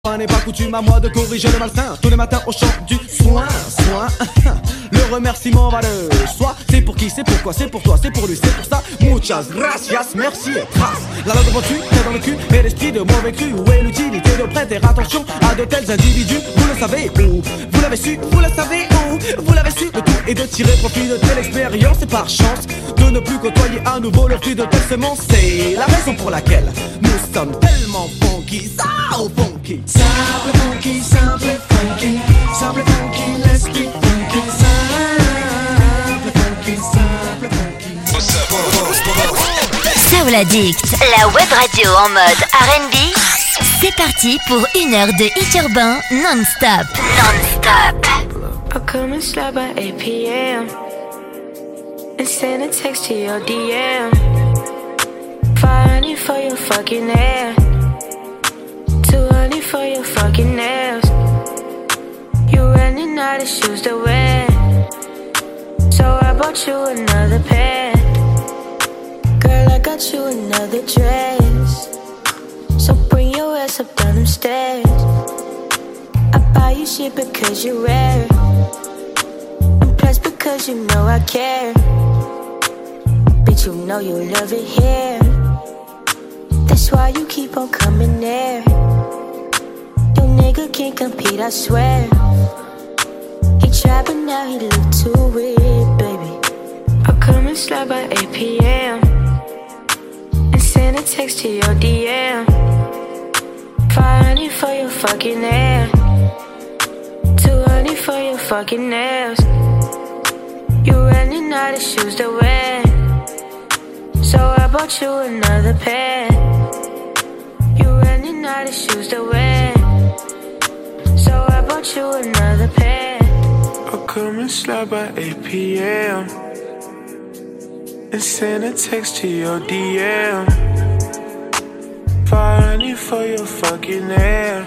N'est pas coutume à moi de corriger le malsain. Tous les matins au chant du soin. Le remerciement va de soi. C'est pour qui, c'est pourquoi, c'est pour toi, c'est pour lui, c'est pour ça. Muchas gracias, merci et trace. La langue devant tu, t'es dans le cul, mais l'esprit de mauvais cru. Où est l'utilité de prêter attention à de tels individus? Vous le savez où? Vous l'avez su, vous le savez où? Vous l'avez su, le tout est de tirer profit de telle expérience. Et par chance, de ne plus côtoyer à nouveau le fruit de telle semence. C'est la raison pour laquelle nous sommes tellement funky, so funky. Simple funky, simple funky, simple funky, let's get funky. Simple funky, simple funky. Soul Addict, la web radio en mode R&B. C'est parti pour une heure de hit urbain non-stop. I'll come and slide by 8 p.m. and send a text to your DM. $500 for your fucking hair, $200 for your fucking nails. You running out of shoes to wear, so I bought you another pair. Girl, I got you another dress, so bring your ass up down them stairs. I buy you shit because you're rare, and plus because you know I care. Bitch, you know you love it here, that's why you keep on coming there. Your nigga can't compete, I swear. He tried but now he look too weird, baby. I'll come and slide by 8 p.m. and send a text to your DM. $500 for your fucking hair, $200 for your fucking nails. You running out of shoes to wear, so I bought you another pair. You running out of shoes to wear, so I bought you another pair. I'll come and slide by 8 p.m. and send a text to your DM. $500 for your fucking hair,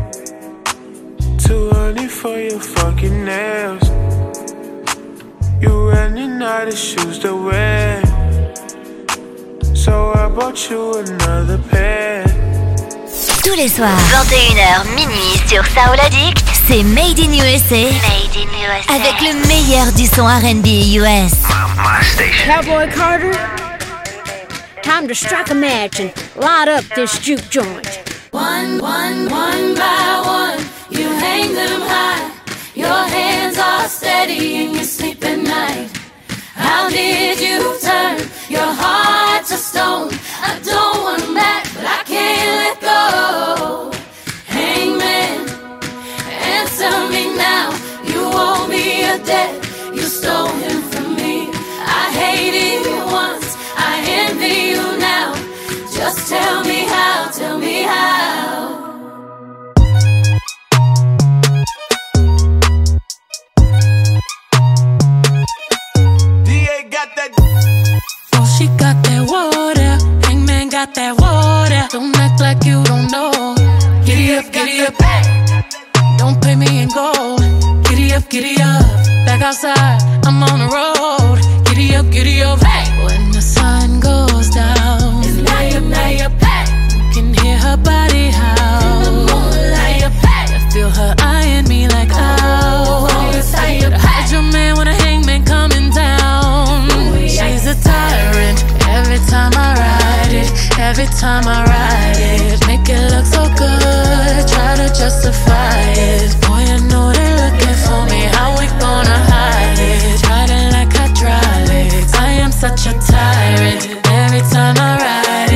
$200 for your fucking nails. You running out of shoes to wear, so I bought you another pair. Tous les soirs, 21h minuit sur Soul Addict, c'est Made in USA. Avec le meilleur du son R&B US. Cowboy Carter, time to strike a match and light up this juke joint. One by one, you hang them high. Your hands are steady and you sleep at night. How did you turn your heart to stone? I don't want him back, but I can't let go. Hangman, answer me now. You owe me a debt, you stole him from me. I hated you once, I envy you now. Just tell me how, tell me how. Oh, she got that water, Hangman got that water. Don't act like you don't know. Giddy up, don't pay me in gold. Giddy up, back outside, I'm on the road. Giddy up, hey. When the sun goes down, it's layup, hey. You can hear her body howl. In the moonlight, hey. I feel her eyeing me like, ow. Hide your man when a hangman coming down. She's a tyrant, every time I ride it, make it look so good, try to justify it. Boy, I know they're looking for me, how we gonna hide it? Riding like hydraulics, I am such a tyrant. Every time I ride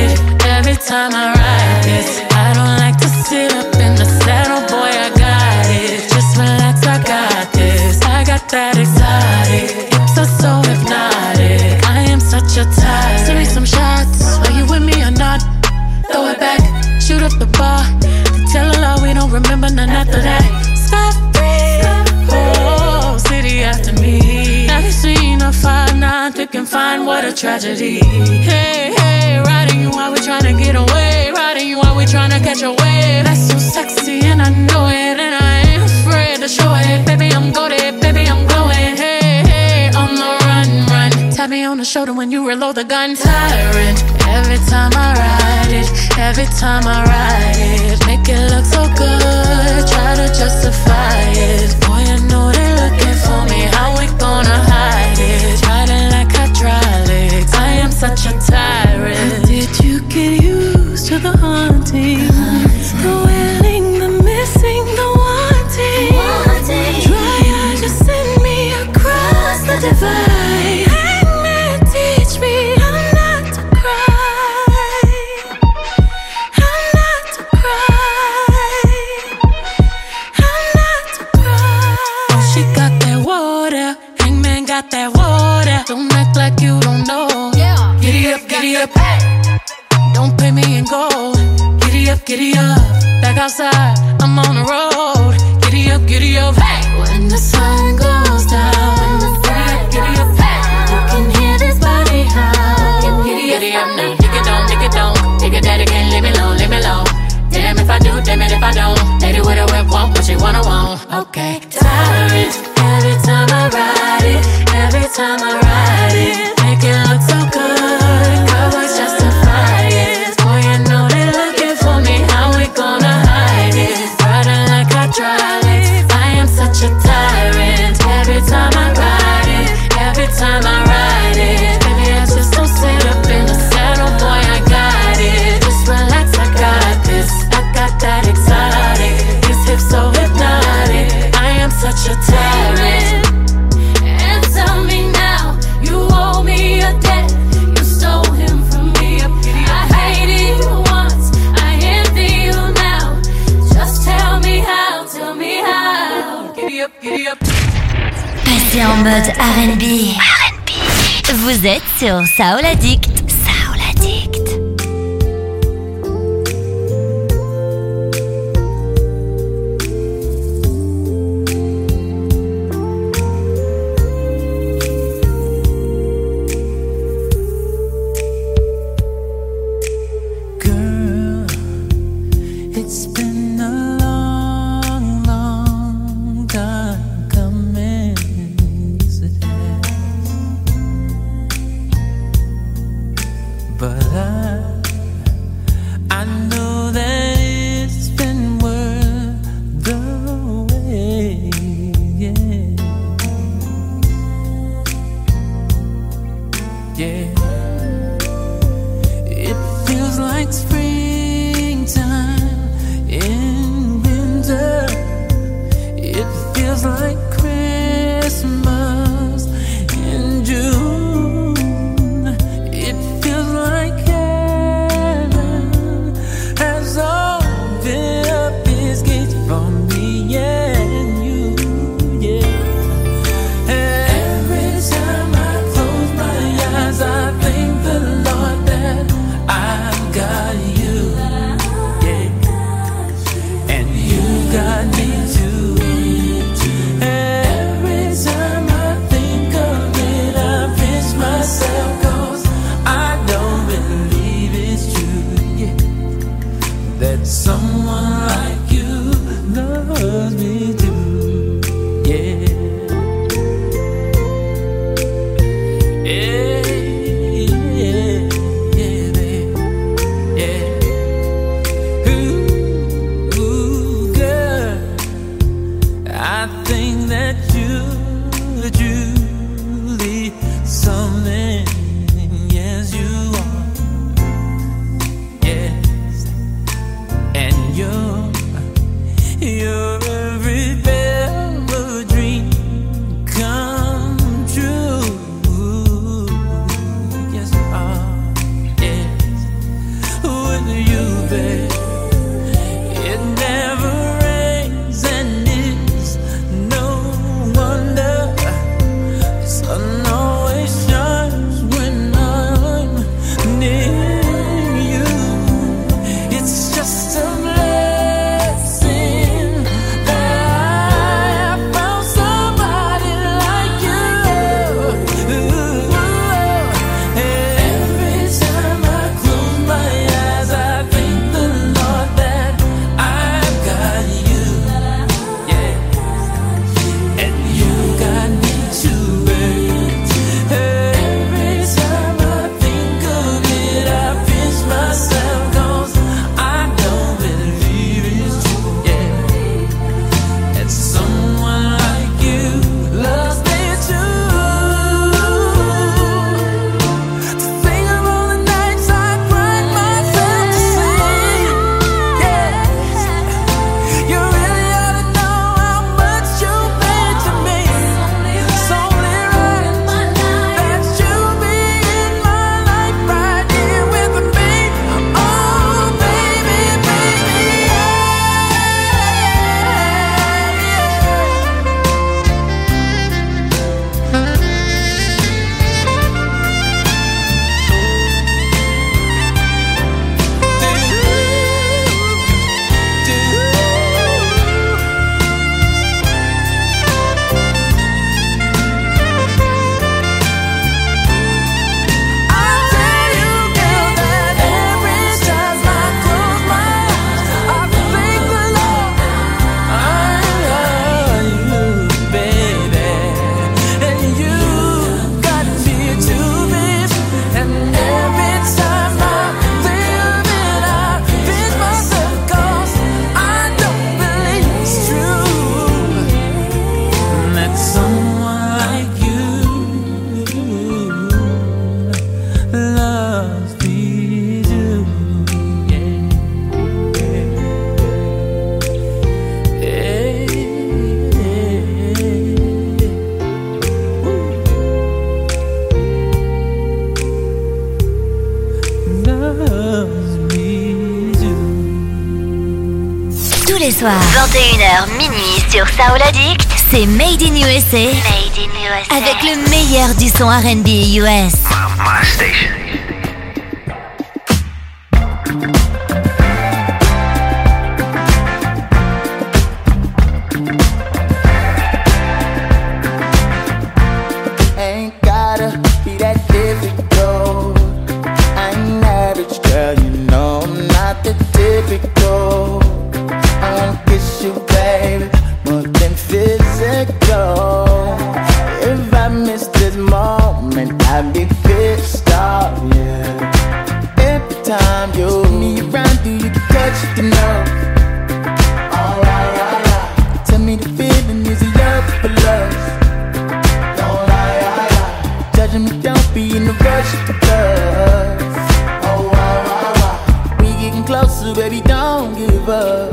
it, I don't like to sit up in the saddle, boy, I got it. Just relax, I got this, I got that exotic, hips are so hypnotic, I am such a tyrant. Send me some shots, are you with me or not? Throw it back, shoot up the bar, tell a lie we don't remember none after that. Stop breathing, oh, city after me. Never seen a 5'9" thick and fine, what a tragedy. Hey, riding you while we tryna get away, riding you while we tryna catch a wave. That's so sexy and I know it, and I ain't afraid to show it. Baby, I'm goated, baby, I'm going. Hey, on the run. Tap me on the shoulder when you reload the gun. Tyrant, every time I ride it, Every time I ride it, make it look so good. Try to justify it. Boy, I know they're looking for me. How we gonna hide it? Riding like hydraulics. I am such a tyrant. Did you get used to the haunting? The wailing, the missing, the wanting. Dry eyes just send me across the divide. Hangman, teach me how not to cry. How not to cry. How not to cry. Oh, she got that water. Hangman got that water. Don't act like you don't know. Giddy up, giddy up. Don't pay me in gold. Giddy up, giddy up. Back outside, I'm on the road. Giddy up, giddy up. Hey, when the sun goes down. Giddy up, hey. You can hear this body howl. Giddy up now. Dig it down, dig it down. Dig it that again, leave me low, leave me low. Damn if I do, damn it if I don't. Lady with a whip, want what she wanna want. Okay, tired. Every time I ride it, every time I ride it, make it look so good. Cowboys justify it. Boy, you know they're looking for me. How we gonna hide it? Riding like hydraulics. I am such a tyrant. Every time I ride it, every time I ride it, baby, I just don't sit up in the saddle. Boy, I got it. Just relax, I got this. I got that exotic. His hips so hypnotic. I am such a tyrant. And tell me now, you owe me a debt. You stole him from me. I hated you once, I envy you now. Just tell me how, tell me how. Giddy up, giddy up. Passez en mode R&B. Vous êtes sur Soul Addict. Soul Addict. Girl, it's been a long, long time coming. Yes, it has. But I know that it's been worth the wait. Yeah, yeah. It feels like springtime in winter. It feels like Christmas in June. It feels like heaven has opened up its gates for me and you. Yeah. Every time I close my eyes, I thank the Lord that I've got you, yeah, and you got me too. Every time I think of it, I pinch myself, 'cause I don't believe it's true, yeah, that someone like you loves me too, yeah. Yeah, yeah, yeah, babe. Yeah. Ooh, girl, I think that you're truly something. Yes, you are. Yes, and you're every bit of a dream come true. Yes, you are. Yes, with you, babe, it never rains, and it's no wonder the sun always shines when I'm near you. It's just a blessing soirs, 21h minuit sur Soul Addict, c'est Made in USA. Made in USA. Avec le meilleur du son R&B US. My station. Ain't gotta be that difficult. I'm average, girl, you know I'm not the typical. I wanna kiss you, baby, more than physical. If I miss this moment, I'd be pissed off, yeah. Every time you me around, do you touch the nerve? Alright, alright. Tell me the feeling is a love for love. Don't lie, judging me, don't be in a rush because oh, we getting closer, baby, don't give up.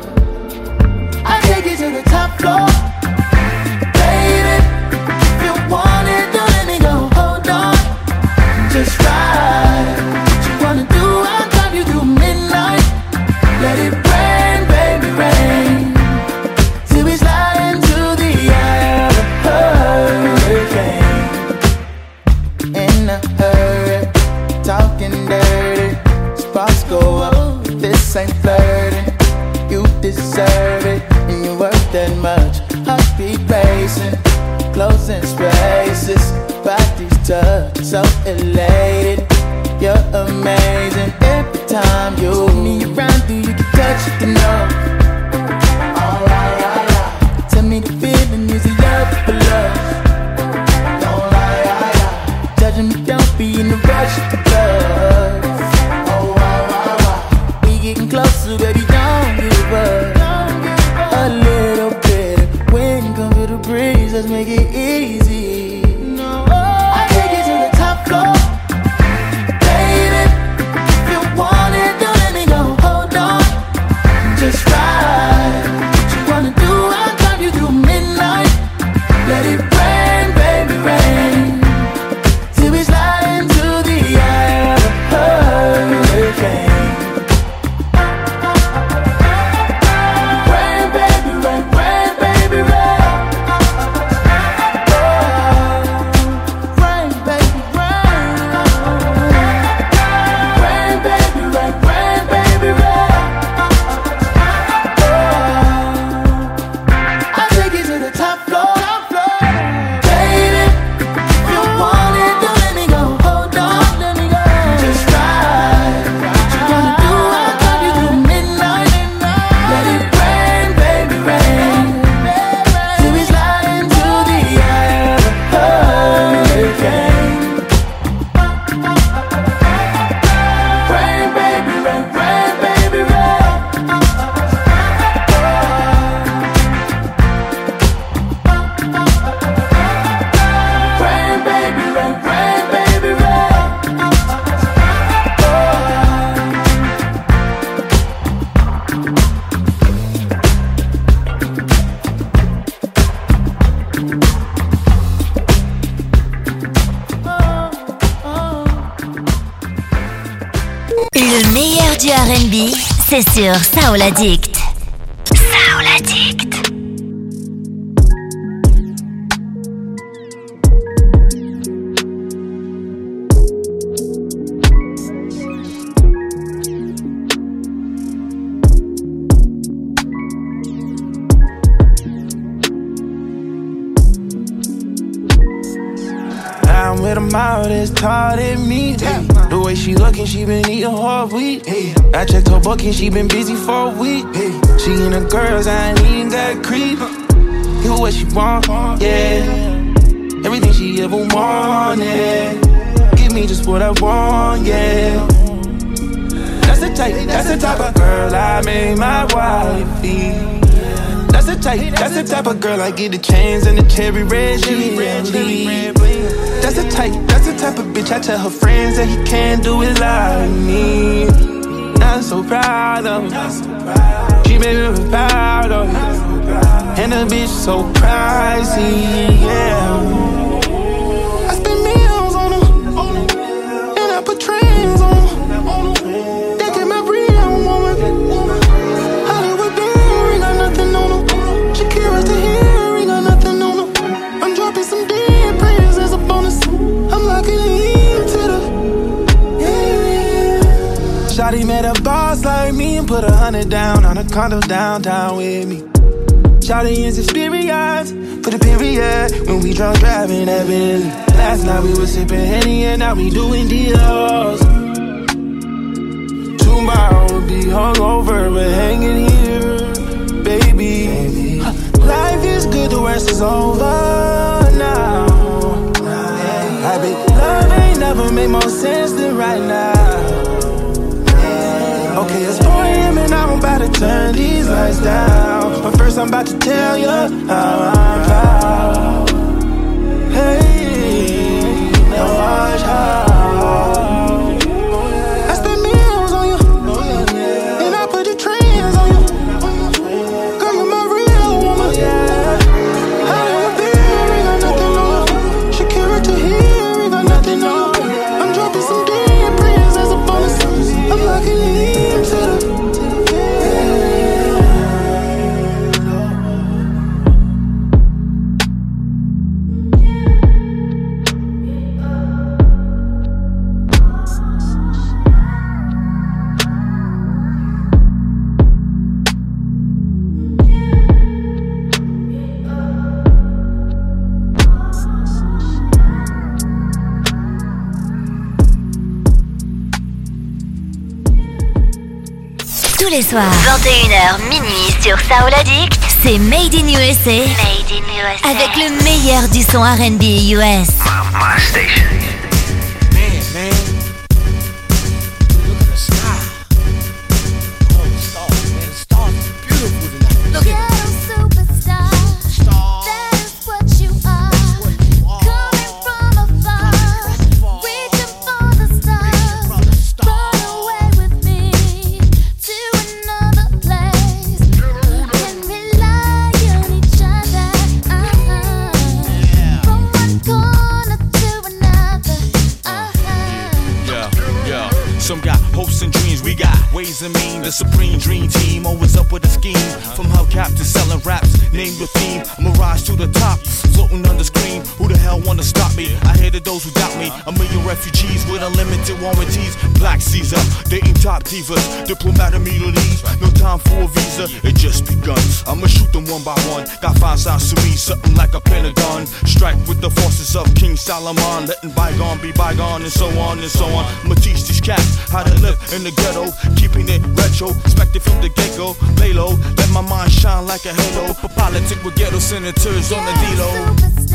I take you to the top floor, baby. If you want it, don't let me go. Hold on, just ride. What you wanna do? I'll drive you through midnight. Let it rain, baby, rain. Till we slide into the eye of a hurricane. In a hurry, talking dirty. Sparks go up, this ain't flirting. You deserve it, and you're worth that much. Heartbeat racing, closing spaces. Bodies touch, so elated. You're amazing. Every time you me around, do you get touched enough? Alright, alright. Tell me the feeling is a love for love. Don't lie, judging me, don't be in a rush because oh, we getting closer, baby, don't give up. A little bit of wind come through the breeze, let's make it easy. I take you to the top floor, baby. If you want it, don't let me go. Hold on, just ride. What you wanna do? I'll drive you through midnight. Let it rain, baby, rain. Till we slide into the eye of a hurricane. Rain, baby, rain, rain, baby, rain. Rain, baby, rain. Rain, baby, rain, rain, baby, rain. I take you to the top floor, baby. If you want it, don't let me go. Hold on, let me go. Just ride. What you wanna do? I'll drive you through midnight. Let it rain, baby, rain. Till we slide into the eye of a hurricane. Rain, baby, rain, rain, baby, rain. Rain, baby, rain, rain, baby, rain. Le meilleur du R&B, c'est sur Soul Addict. Soul Addict. I'm with a mouth that's taught at me. The way she looking, she been eating all week. I checked her booking, she been busy for a week. She and the girls, I ain't even got creep. Give her what she want, yeah. Everything she ever wanted. Give me just what I want, yeah. That's the type of girl I made my wifey. That's the type of girl I get the chains and the cherry red leave. That's the type of bitch I tell her friends that he can't do it like me. I'm so proud of her. She made me proud of her. And the bitch so pricey, yeah. I spend meals on her, and I put trends on her. They get my real woman. Hollywood doing $100 down on a condo downtown with me. Shawty is experienced, put a period when we drunk driving that Bentley. Last night we was sipping Henny and now we doing deals. Tomorrow we'll be hungover but hanging here, baby. Life is good, the worst is over now. I bet love ain't never made more sense than right now. Okay, it's 4 a.m. and I'm about to turn these lights down. But first I'm about to tell you how I'm proud. Hey, now watch how I spend meals on you, and I put the trends on you. Girl, you're my real woman. How do you feel? We got nothing on. Shakira to here, we got nothing on. I'm dropping some damn prayers as a bonus. I'm locking it in to the Tous les soirs, 21h minuit sur Soul Addict, c'est Made in USA. Made in USA. Avec le meilleur du son R&B US. My station. Man. Look at the sky. Oh, the stars, man. The stars are beautiful tonight. Look at them. Some got hopes and dreams, we got ways and means. The supreme dream team, always up with a scheme. From hubcap to selling raps, name the theme. I'ma rise to the top, floating on the screen. Who the hell wanna stop me? I hated those who doubt me. A million refugees with unlimited warranties. Black Caesar, dating top divas. Diplomat immunities, no time for a visa. It just begun. I'ma shoot them one by one. Got 5 signs to me, something like a pentagon. Strike with the forces of King Solomon. Letting bygone be bygone and so on and so on. I'ma teach these cats how to live in the ghetto, keeping it retro, expected from the get-go. Lay low, let my mind shine like a halo. For politics with ghetto senators on the D-Lo.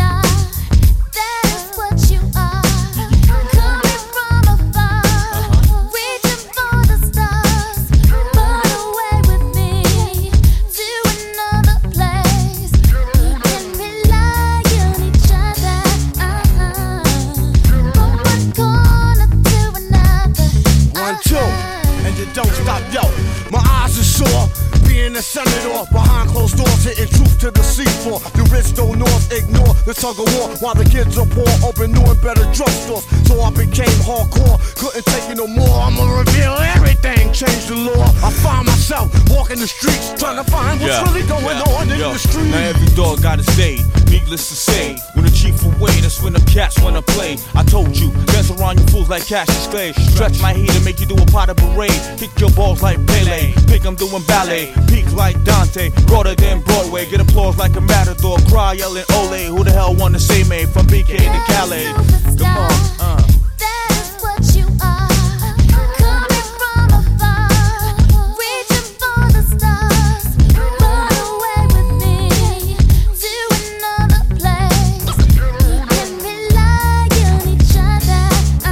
Don't stop, yo. My eyes are sore. Being a senator behind closed doors, hitting truth to the seafloor. The rich don't north ignore the tug of war while the kids are poor, open new and better drugstores. So I became hardcore, couldn't take it no more. I'ma reveal everything, change the law. I find myself walking the streets, trying to find what's really going on in the streets. Now every dog got his day, needless to say. When the chief away, that's when the cats wanna play. I told you, dance around you fools like Cassius Clay. Stretch my heat and make you do a pot of parade. Kick your balls like Pele, think I'm doing ballet. Peak like Dante, broader than Broadway. Get applause like a matador, cry yelling ole. Who the hell wanna say me from BK to Calais? Come on, That's what you are. Coming from afar, reaching for the stars. Run away with me to another place. And rely on each other.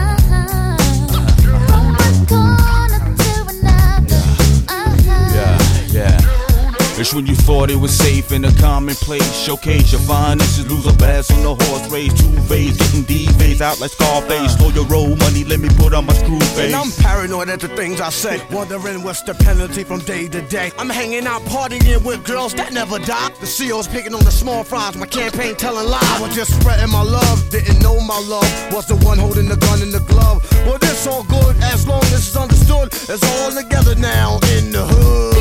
From one corner to another. yeah. It's when you thought it was safe in a commonplace. Showcase your finances, lose a bass on the horse race. 2 ways, getting D-Vays out like Scarface. Slow your roll money, let me put on my screw face. And I'm paranoid at the things I say, wondering what's the penalty from day to day. I'm hanging out partying with girls that never die. The CEO's picking on the small fries, my campaign telling lies. I was just spreading my love, didn't know my love was the one holding the gun in the glove. Well, it's all good as long as it's understood. It's all together now in the hood.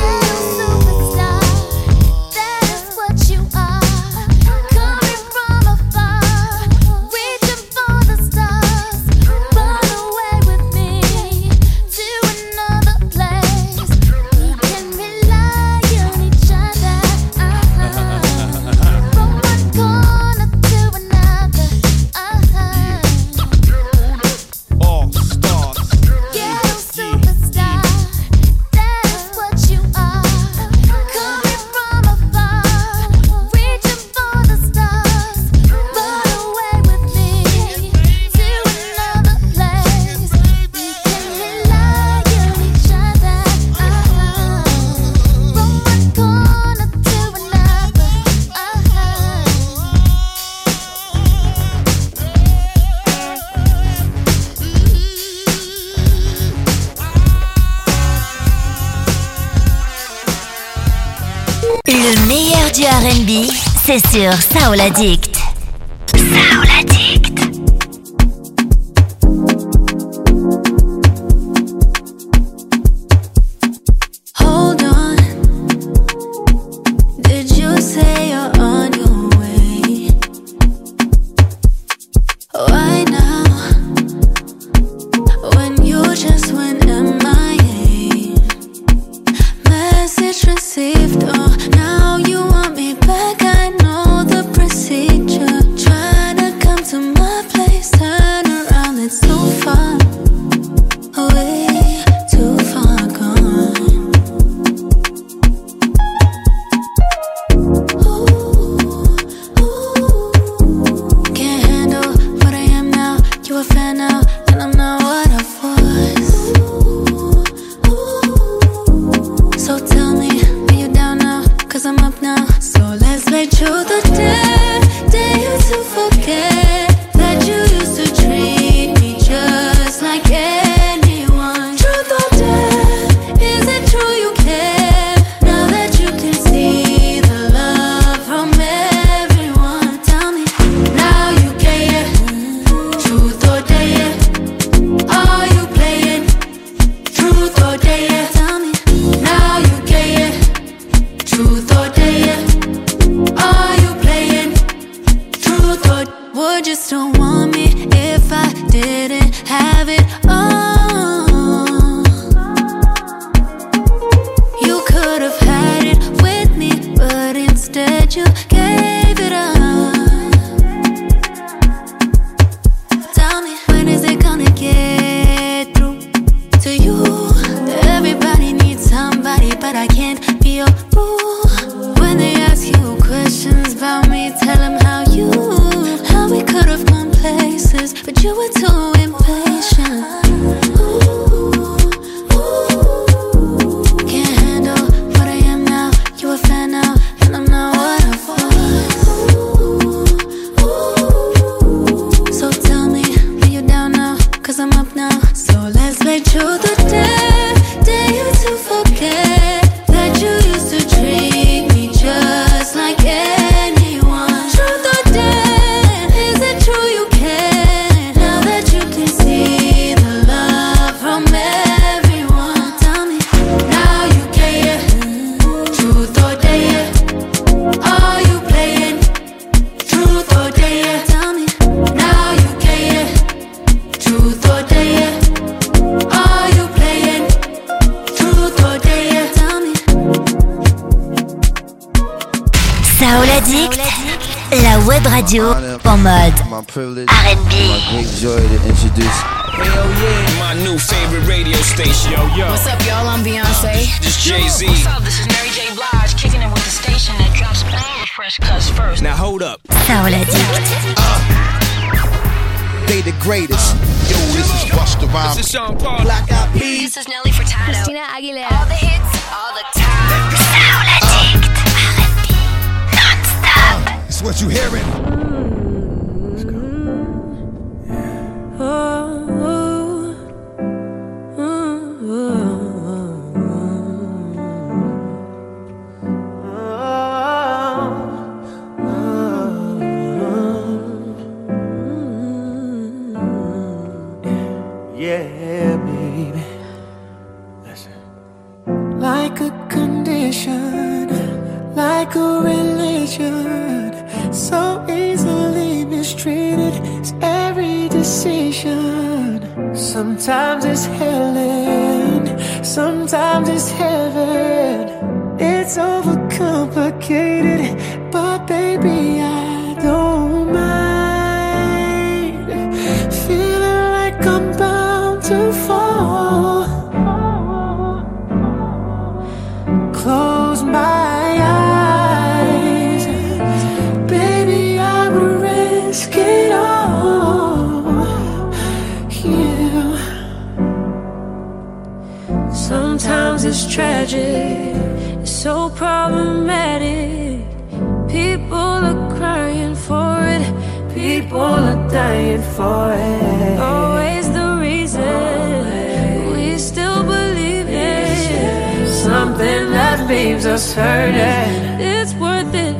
That's what you are. Coming from afar, reaching for the stars. Run away with me to another place. And meilleur du R&B, c'est sur Soul Addict. Soul Addict. Hold on. Did you say you're on your way? Why now? When you just went MIA. Message received, oh, now you want me back. I know the procedure. Try to come to my place, turn around, it's too far away, too far gone. Can't handle what I am now. You a fan now, and I'm not what I was. So tell me, are you down now? 'Cause I'm up now. So let's make truth or dare. Dare you to forget that you used to treat me just like anyone. Truth or dare, is it true you care? Now that you can see the love from everyone. Tell me, now you care. Truth or dare, are you playing? Truth or dare, tell me, now you care. Truth or dare, are you playing? Truth or would you still want me if I didn't have it all? You could have had it with me, but instead you gave it up. Tell me, when is it gonna get through to you? Everybody needs somebody, but I can't be your boo. When they ask you questions about me, tell them how we could have gone places, but you were too impatient. Can't handle what I am now. You a fan now, and I'm not what I was. So tell me, are you down now? 'Cause I'm up now. So let's make truth or dare. Dare you to forget that you used to treat me just like anyone. Truth or dare, is it true you care? Now that you can see the love from everyone. Tell me, now you care. Truth or dare, are you playing? Truth or dare, tell me, now you care. Truth or dare, are you playing? Truth or dare, tell me. Soul Addict, la web radio en mode My privilege, R&B. my great joy to introduce. Hell yeah, my new favorite radio station. Yo. What's up, y'all? I'm Beyonce. This Jay-Z. What's up? This is Mary J. Blige, kicking it with the station that drops all the fresh cuts first. Now hold up. Soul Addict. They the greatest. Yo, this is Busta Rhymes. This is Sean Paul. Black Eyed Peas. This is Nelly Furtado. Christina Aguilera. All the hits, all the time. Soul Addict. R&B non-stop. It's what you hearing. Yeah, baby. Listen. Like a condition, like a religion, so easily mistreated is every decision. Sometimes it's hell and sometimes it's heaven. It's overcomplicated, but baby, I don't mind feeling like I'm bound to fall. Close my eyes, baby, I would risk it all. Yeah. Sometimes it's tragic, it's so problematic. People are crying for it, people are dying for it. Always the reason we still believe in something that leaves us hurting. It's worth it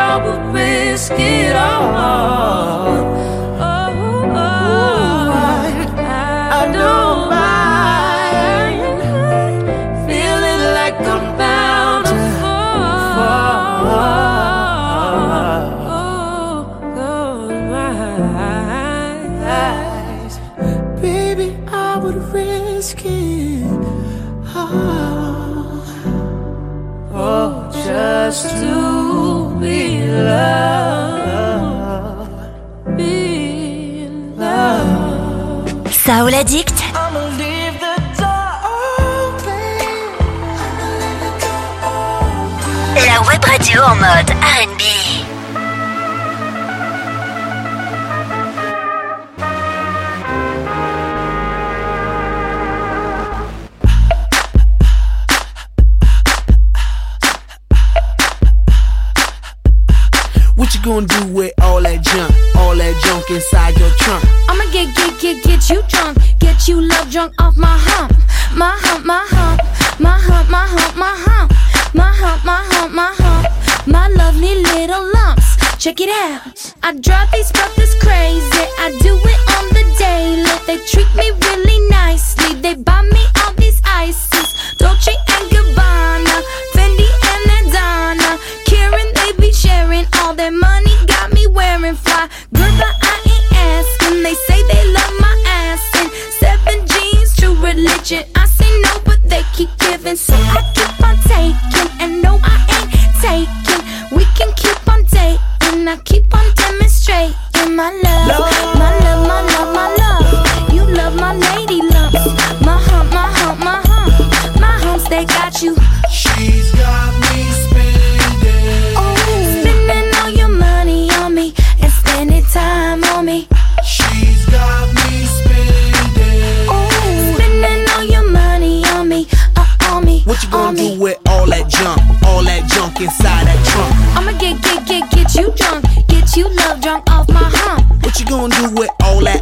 I would risk it all. I don't mind feeling like I'm bound to fall. Baby, I would risk it all. Oh, just to be loved, be loved. Soul Addict. I'ma leave the door open. La web radio en mode R&B. What you gonna do with all that junk inside your trunk? I'ma get you drunk, get you love drunk off my hump, my hump, my hump, my hump, my hump, my hump, my hump, my hump, my hump, my lovely little lumps. Check it out. I drive these brothers crazy. I do it on the daily. They treat me really nicely. They buy me all these ices, Dolce and Gabbana, Fendi and Adana, Karen. They be sharing all their money. Got me wearing fly, girl, but I ain't asking. They say they love my ass and 7 jeans, true religion. I say no, but they keep giving, so I keep on taking. And no, I ain't taking. We can keep on dating. I keep on demonstrating my love, my love, my love, my love. You love my lady lumps, my hump, my hump, my hump, my humps. They got you. She's got me spending. Oh, spending all your money on me and spending time on me. She's got me spending. Oh, spending all your money on me, on me. What you gonna do with all that junk inside that trunk? I'ma get you drunk, get you love drunk off my hump. What you gonna do with all that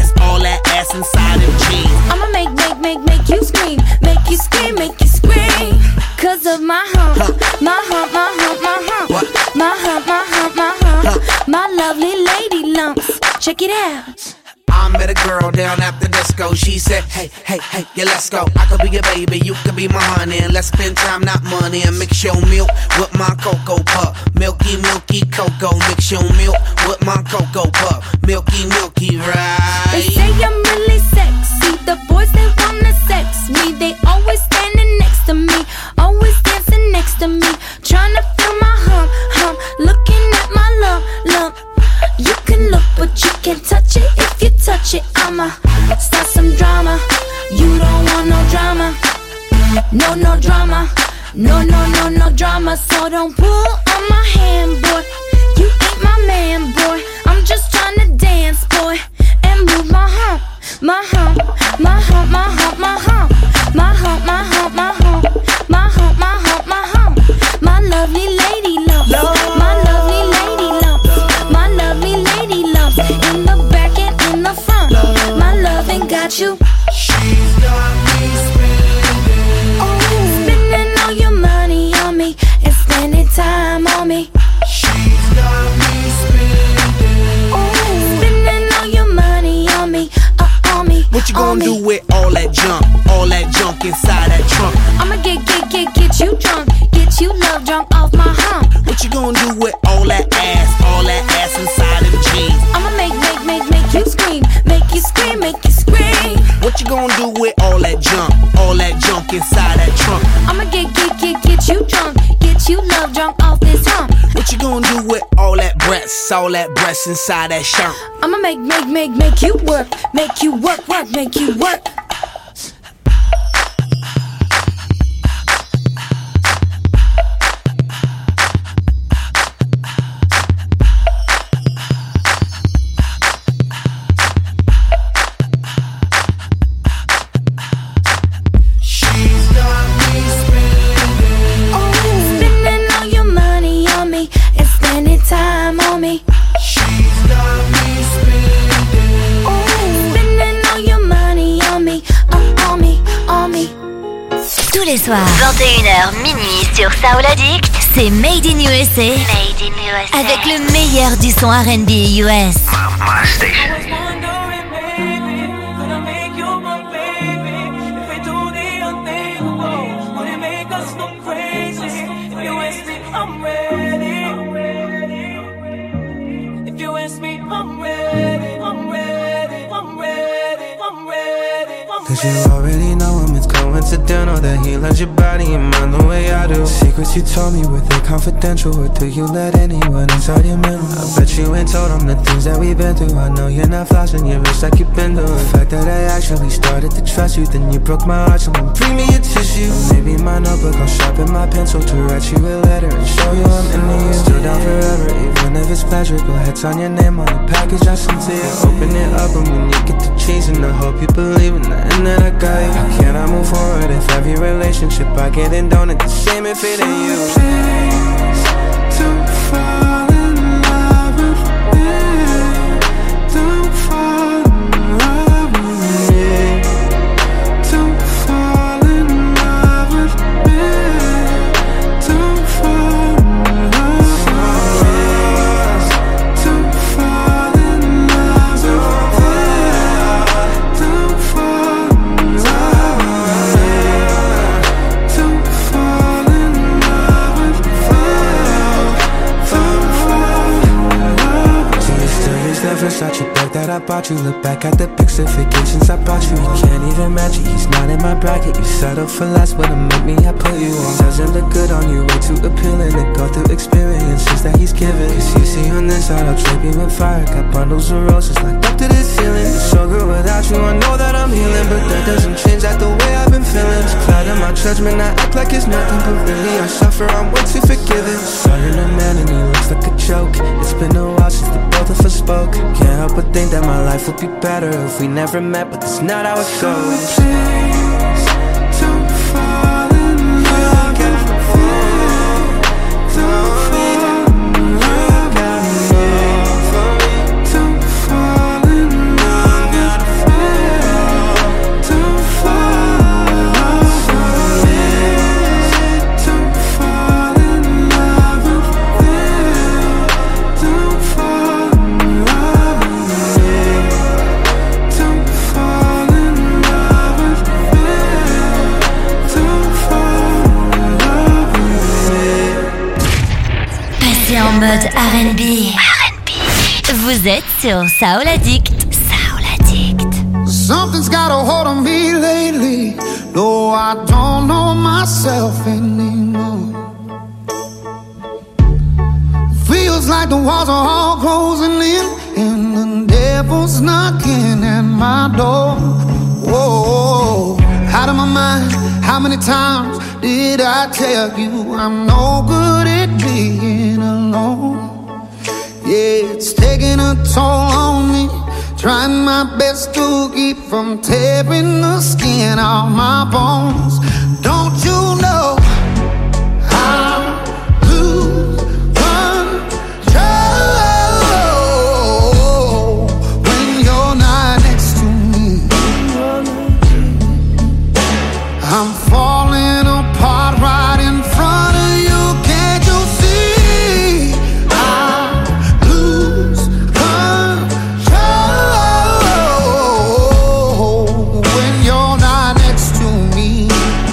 ass inside them jeans? I'ma make you scream, make you scream, make you scream. Cause of my hump, my hump, my hump, my hump, what? My hump, my hump, my hump, my lovely lady lumps. Check it out. I met a girl down at the disco. She said, hey, yeah, let's go. I could be your baby, you could be my honey, and let's spend time, not money. And mix your milk with my cocoa puff. Milky, milky cocoa. Mix your milk with my cocoa puff. Milky, milky, right? They say I'm really sexy. The boys, they wanna sex me. They always standing next to me, always dancing next to me, trying to feel my hump, looking at my lump. You can look, but you can't touch it. If you touch it, I'ma start some drama. You don't want no drama. No drama. No drama. So don't pull on my hand, boy. You ain't my man, boy. I'm just trying to dance, boy, and move my hump, my hump, my hump, my hump, my hump, my hump, my hump, my hump, my hump, my hump, my hump. My lovely lady lumps, my lovely lady lumps, my lovely lady lumps. In the back and in the front, my loving got you. She's got me spending. Oh, spending all your money on me and spending time on me. She's got me spending. Oh, spending all your money on me, on me. What you gonna do with all that junk inside that trunk? I'ma get you drunk, get you love drunk off my hump. What you gonna do with all that ass inside them jeans? I'ma make you scream, make you scream, make you scream. What you gonna do with all that junk inside that trunk? I'ma get you drunk, get you love drunk off this hump. What you gonna do with all that breasts inside that shirt? I'ma make you work, make you work, make you work. Time on me. She's got me spending. Oh, spending all your money on me, on me, on me. Tous Tous les soirs, 21h minuit sur Soul Addict, c'est Made in USA. Made in USA. Avec le meilleur du son R&B US. My station. Cause you already know him, it's coincidental that he loves your body and mind the way I do. Secrets you told me, were they confidential, or do you let anyone inside your mental? I bet you ain't told them the things that we've been through. I know you're not flashing your wrist like you've been doing. The fact that I actually started to trust you, then you broke my heart, so bring me a tissue. Maybe my notebook, I'll sharpen my pencil to write you a letter and show you I'm into you. Still down forever, even if it's pleasure. Go ahead, sign your name on the package I sent to you. Open it up and when you get the cheese, and I hope you believe in that. And then I got you. How can I move forward if every relationship I get in don't end the same if it ain't you? Please, don't fall in love with me. Don't fall in love with me. Don't fall in love with me. Don't fall in love with me. Don't fall in love with me. Don't fall in love with me. Don't fall in love with me. Don't fall in love. Do you still use that Versace bag that I bought you? Look back at the pics of vacations I bought you. You can't even match it, he's not in my bracket. You settle for less, but to make me, I put you on. Doesn't look good on you, way too appealing to go through experiences that he's given. Cause you see on this side, I'll drape you with fire. Got bundles of roses locked up to the ceiling. It's so good without you, I know that I'm healing, but that doesn't change that the way I've been feeling. It's cloud in my judgment, I act like it's nothing, but really I suffer, I'm way too forgiving. Starting a man and he looks like a joke. It's been a while since the both of us spoke. Can't help but think that my life would be better if we never met, but that's not how it goes. Please, don't fall in love with me. Don't fall in love with me. Don't fall in love with me. Don't fall in love with me. Don't fall in love with me. Don't fall in love with me. Don't fall in love with me. Don't fall in love with me. Passez en mode R&B. Vous êtes sur Soul Addict. Soul Addict. Something's got a hold on me lately. No, I don't know myself anymore. Feels like the walls are all closing in, and the devil's knocking at my door. Whoa, out of my mind. How many times did I tell you I'm no good at being alone? Yeah, it's taking a toll on me. Trying my best to keep from tearing the skin off my bones. Don't you know I lose control when you're not next to me? I'm falling apart right in front of you. Can't you see? I lose control when you're not next to me.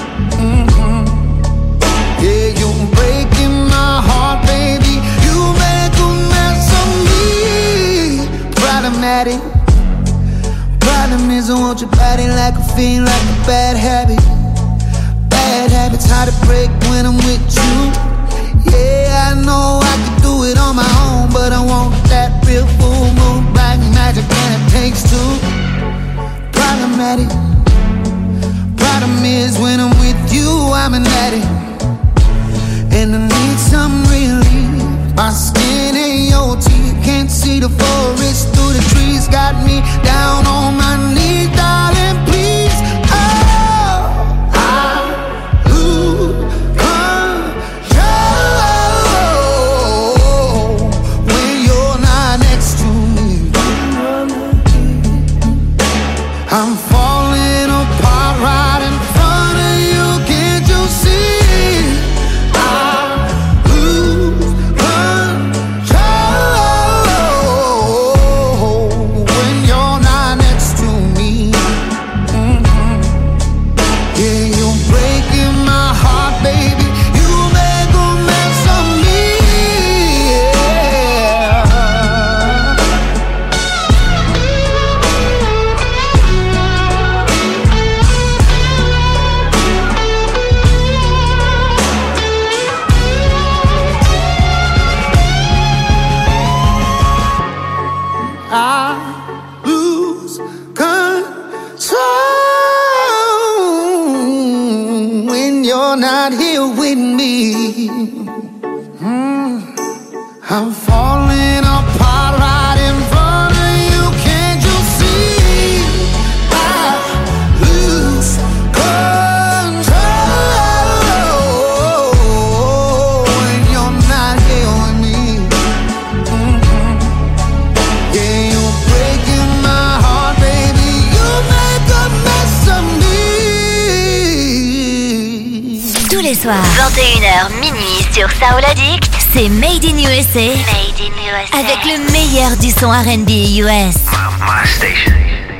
Yeah, you're breaking my heart, baby. You make a mess of me. Problematic. Problem is I want your body like a fiend, like a bad habit. Bad habits hard to break when I'm with you. Yeah, I know I can do it on my own, but I want that real full moon, black magic, and it takes two. Problematic. Problem is when I'm with you, I'm an addict, and I need some relief. My skin ain't your teeth, can't see the forest through the trees. Got me down on my knees, darling, please. Oh, I lose control falling apart right in front of you. Can't you see? I lose control when you're not here with me. Yeah, you're breaking my heart, baby. You make a mess of me. Tous les soirs, 21h minuit sur Soul Addict, c'est Made in USA. Made in USA. Avec le meilleur du son R&B US. My station.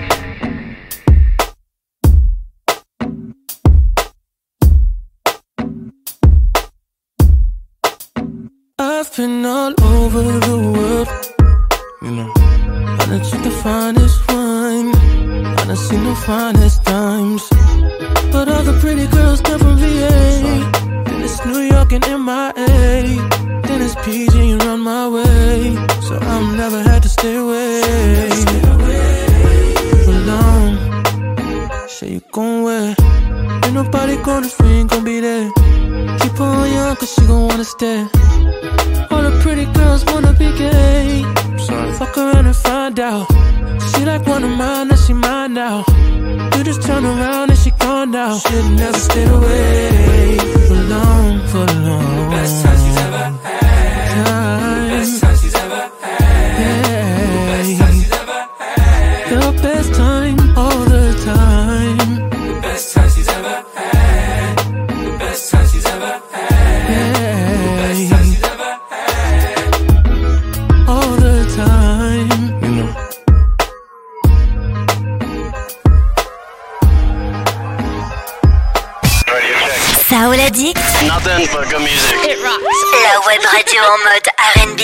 I've been all over the world, you know. I done seen the finest wine, I done seen the finest times. But all the pretty girls come from VA. Then it's New York and MIA. Then it's PG and run my way. So I'm never had to stay away for long. Say you gon' wear. Ain't nobody gonna free, ain't gon' be there. Keep her on young cause she gon' wanna stay. All the pretty girls wanna be gay. Fuck around and find out. She like one of mine, now she mine now. You just turn around and she gone now. She'll never stay away for long, for long. Best time she's ever had. Best time she's ever had. Yeah. Best time she's ever had. The best time all the time. The best time she's ever had. The best time she's ever had. Yeah. The best time she's ever had. All the time, you know. Soul Addict. Nothing but good music. It rocks. La web radio en mode R&B.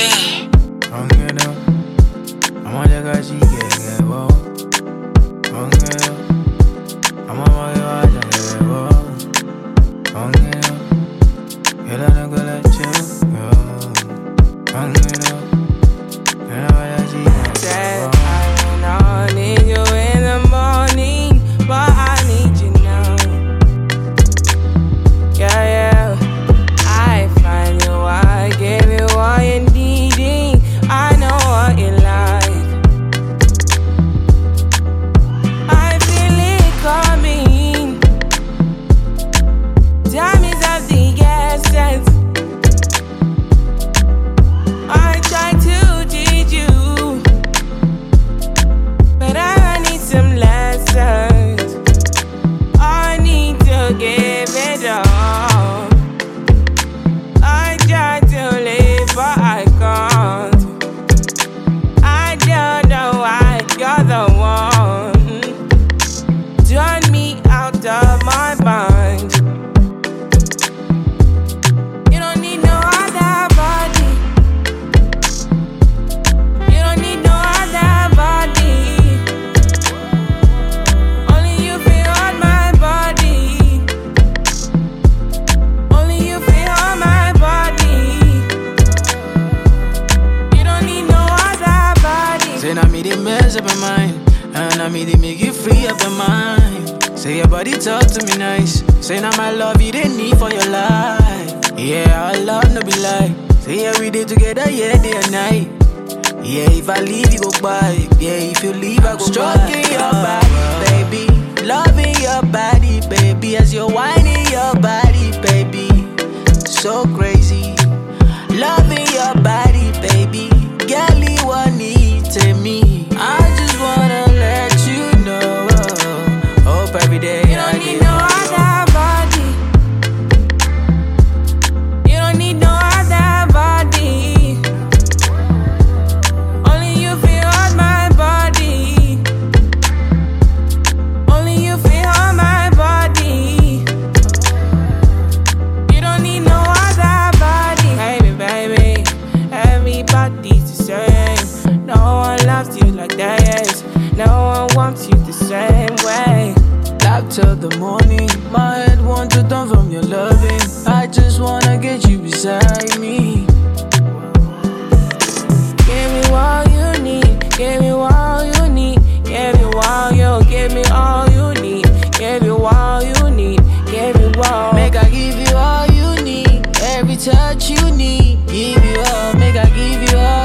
Touch you need, give you all, make I give you all.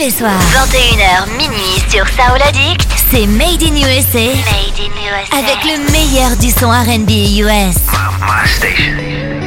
les soirs, 21h minuit sur Soul Addict, c'est Made in USA. Made in USA. Avec le meilleur du son R&B US. My station.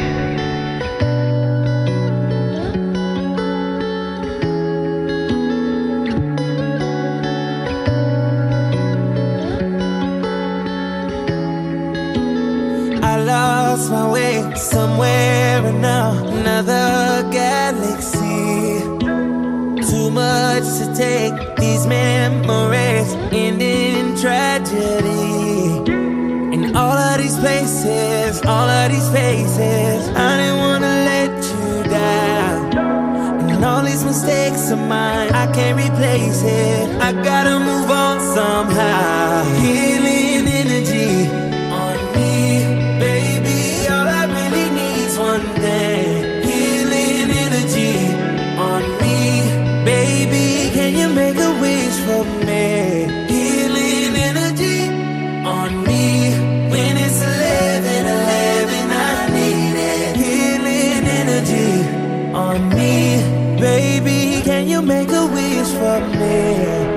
Lost my way somewhere in another galaxy. Too much to take, these memories end in tragedy. In all of these places, all of these faces, I didn't wanna let you down. And all these mistakes of mine, I can't replace it. I gotta move on somehow. Healing energy on me. Baby, all I really need's one thing. Healing energy on me. Baby, can you make a wish for me? Healing energy on me. When it's 11:11, I need it. Healing energy on me. Baby, can you make a wish for me?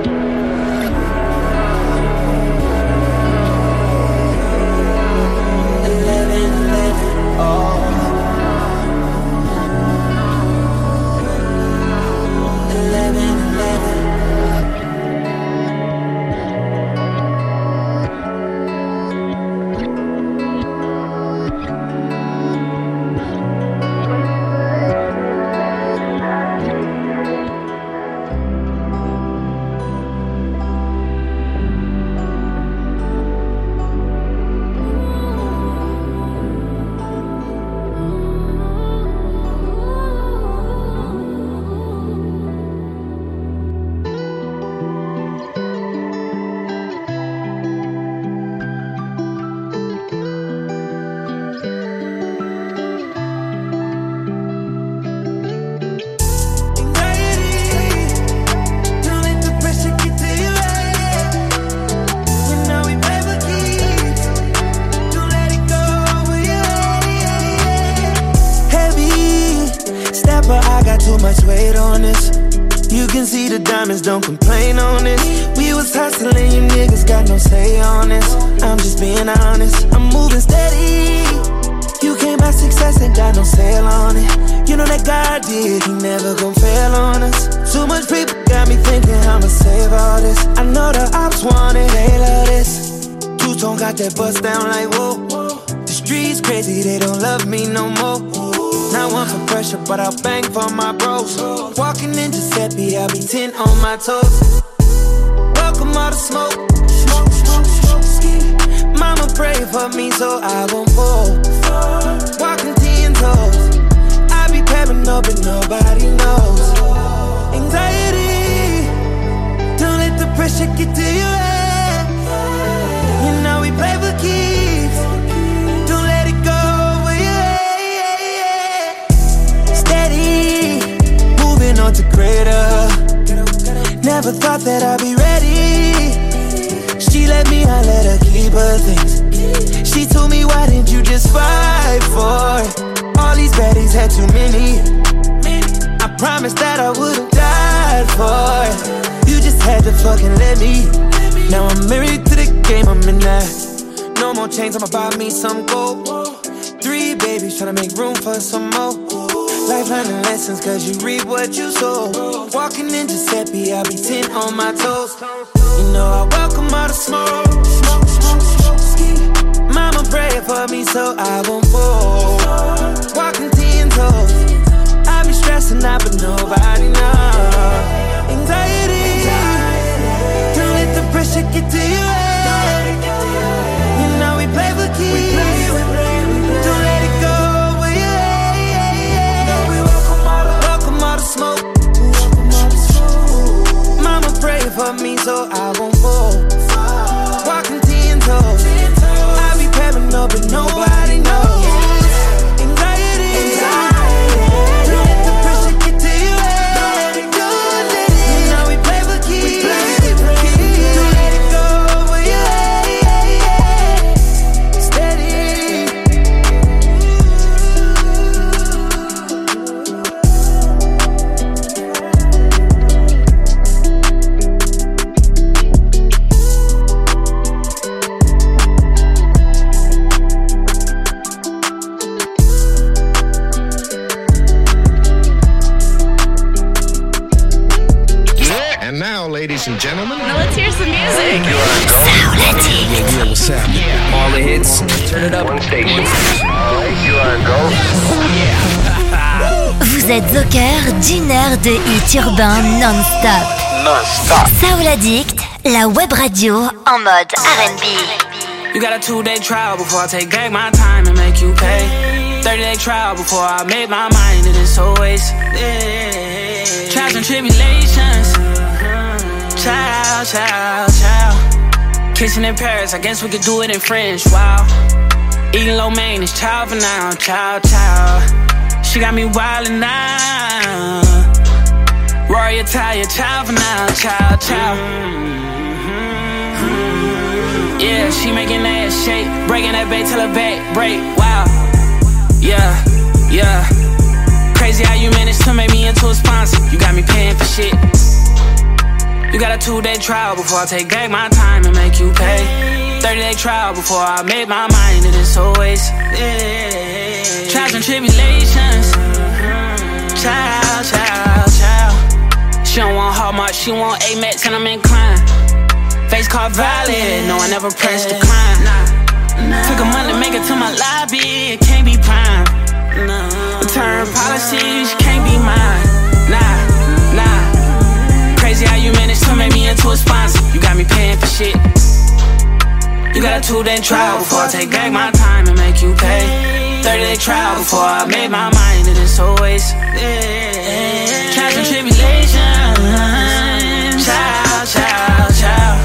Don't complain on this. We was hustling, you niggas got no say on this. I'm just being honest, I'm moving steady. You came by success, ain't got no sale on it. You know that God did, he never gon' fail on us. Too much people got me thinking I'ma save all this. I know the ops want it, they love this. Two-tone got that bust down like whoa. The streets crazy, they don't love me no more. Not one for pressure, but I'll bang for my bros. Walking in Giuseppe, I'll be 10 on my toes. Welcome all the smoke. Mama pray for me so I won't fall. Walking 10 toes. I be paranoid, but nobody knows. Anxiety, don't let the pressure get to your head. You know we play for keeps. Don't let it go. On to greater. Never thought that I'd be ready. She let me, I let her keep her things. She told me, why didn't you just fight for it? All these baddies had too many. I promised that I would've died for it. You just had to fucking let me. Now I'm married to the game, I'm in that. No more chains, I'ma buy me some gold. 3 babies, tryna make room for some more. Life learning lessons, cause you reap what you sow. Walking in Giuseppe, I'll be 10 on my toes. You know I welcome all the smoke. Mama pray for me so I won't fall. Walking 10 toes. I be stressing out but nobody knows. Anxiety, don't let the pressure get to your head. You know we play for keeps. Don't let it go. Smoke. Mama pray for me so I won't fall. Walking 10 toes. I be paranoid but nobody knows. Anxiety, don't let the pressure get to your head. Don't let it. You know we play for keeps. Don't let it go where you at. Steady. now, ladies and gentlemen. Now let's hear some music. Yeah, what's happening? All the hits, turn it up. One station. You are go. Vous êtes au cœur d'une heure de hits urbains non-stop. Non-stop. Soul Addict, la web radio en mode R&B. You got a 2-day trial before I take back my time and make you pay. 30-day trial before I made my mind and it's always trials and tribulations. Child, child, child. Kissing in Paris, I guess we could do it in French. Wow. Eating lo mein, it's child for now. Child, child. She got me wildin' now. Rory Italia, child for now. Child, child. Yeah, she making that shake, breaking that back till her back break. Wow. Yeah, yeah. Crazy how you managed to make me into a sponsor. You got me paying for shit. You got a 2-day trial before I take back my time and make you pay. 30-day trial before I made my mind and it's always trials and tribulations. Child, child, child. She don't want Hallmark, she want Amex and I'm inclined. Face card valid, no I never pressed decline. Took a month to make it to my lobby, it can't be prime. Return policies, can't be mine. Nah, nah. Crazy how you managed to make me into a sponsor. You got me paying for shit. You got a 2-day trial before I take back my time and make you pay. 30-day trial before I made my mind and it's always trials and tribulations. Child, child, child.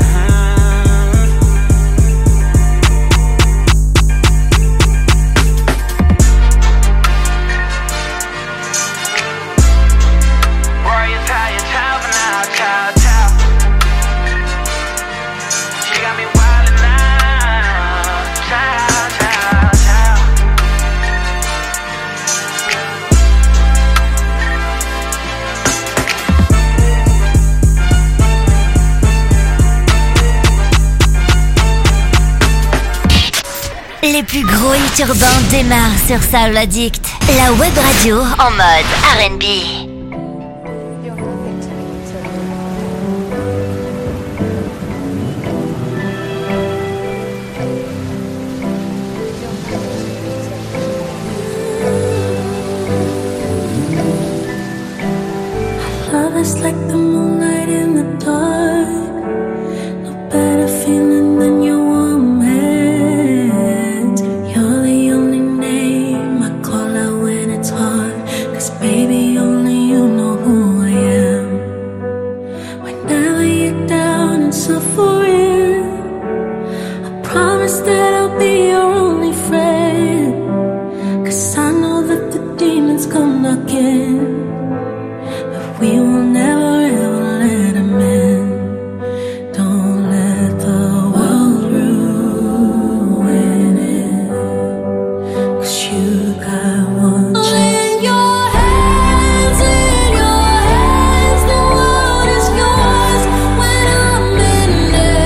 Les plus gros hits urbains démarrent sur Soul Addict, la web radio en mode R&B. Love is like the moonlight in the dark. No better feeling than your warm hands. You're the only name I call out when it's hard. 'Cause baby, only you know who I am. Whenever you're down and suffering, I promise that I'll be your only friend. 'Cause I know that the demons come knocking. We will never ever let him in. Don't let the world ruin it. 'Cause you got one chance. In your hands, the world is yours. When I'm in it,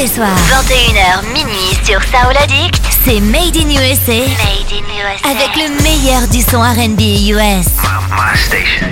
les soirs, 21h minuit sur Soul Addict, c'est Made in USA. Made in USA. Avec le meilleur du son R&B US. My station.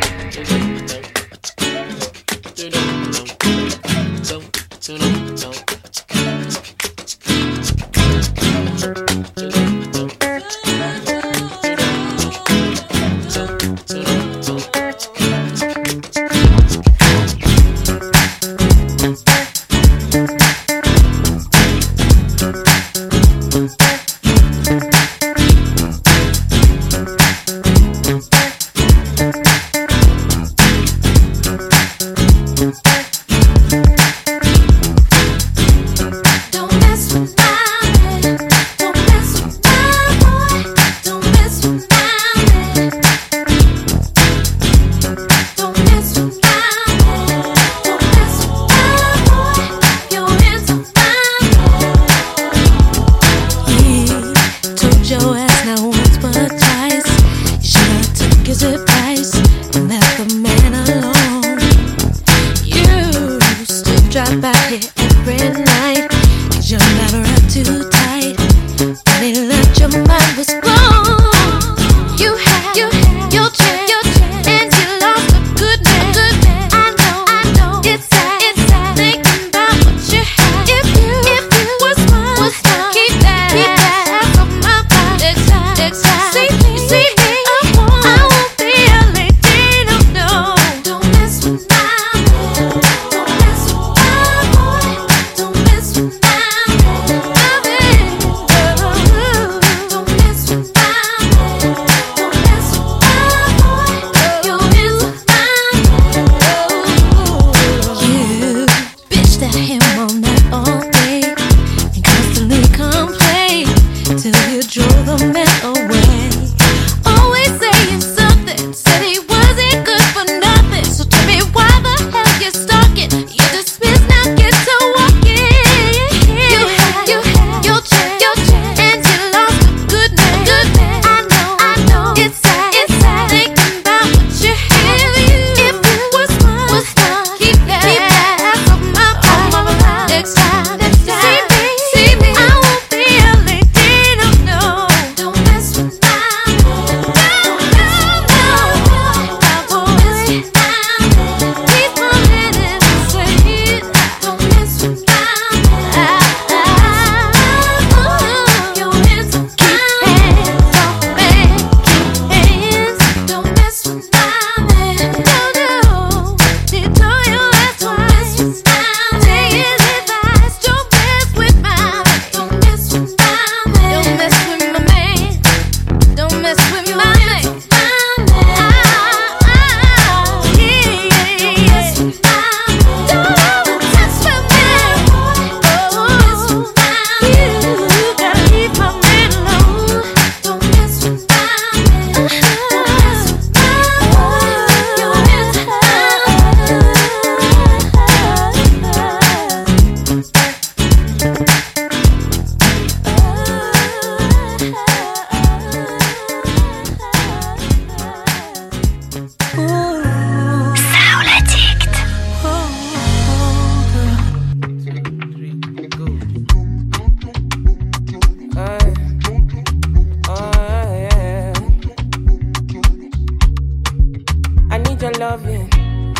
loving,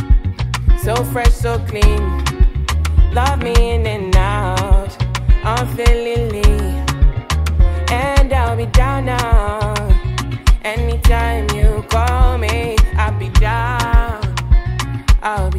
so fresh, so clean. Love me in and out, unfailingly, and I'll be down now.